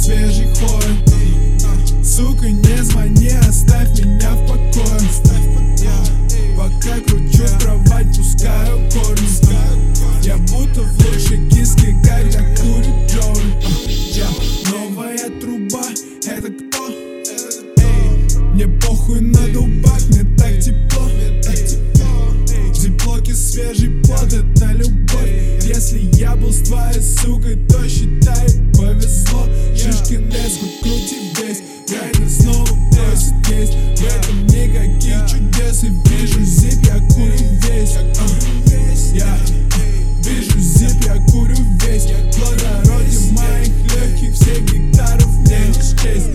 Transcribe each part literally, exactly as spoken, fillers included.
свежий хой. Сука, не звони, оставь меня в покое. Пока кручу кровать, пускаю корни. Я будто в лучшей киске, когда курю Джоули. Новая труба, это кто? Мне похуй на дубак, мне так тепло. В зиплоке свежий плод, это любовь. Если я был с твоей сукой, то считай, повезло. Шишкин лес, хоть крути весь. Гайна снова просит есть. В этом никаких чудес. И вижу зип, я курю весь. Я вижу зип, я курю весь. Плодородие моих легких, всех гектаров мне не счесть.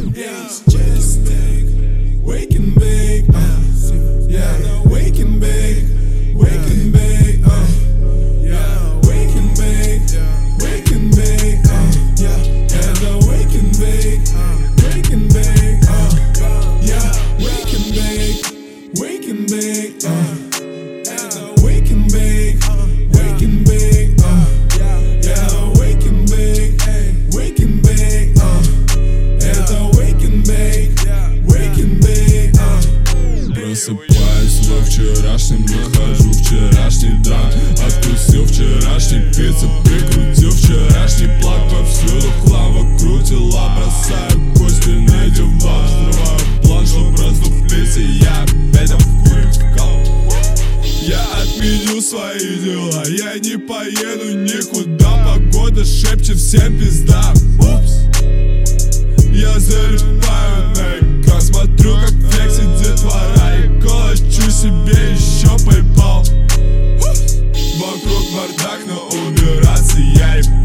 Wake and bake, uh, yeah, wake and bake, wake and bake, uh, yeah, wake and bake, wake and bake, uh, yeah, yeah, the wake and bake, wake and bake, uh, yeah, wake and bake, wake and bake, uh, yeah, wake and bake, wake and bake, uh, yeah, wake and bake, wake and bake, uh, yeah, the wake and bake, wake and bake. Просыпаюсь во вчерашнем, нахожу вчерашний драм. Откусил вчерашний пицца, прикрутил вчерашний плак. Повсюду хлам вокруг тела, бросаю кости на диван. Взрываю план, чтоб раздуплиться, я опять обкурил. Я отменил свои дела, я не поеду никуда. Погода шепчет всем пизда. Упс. Я залипаю на экран, смотрю, как флексит детвора, и калачу себе еще PayPal. Вокруг бардак, но убираться я и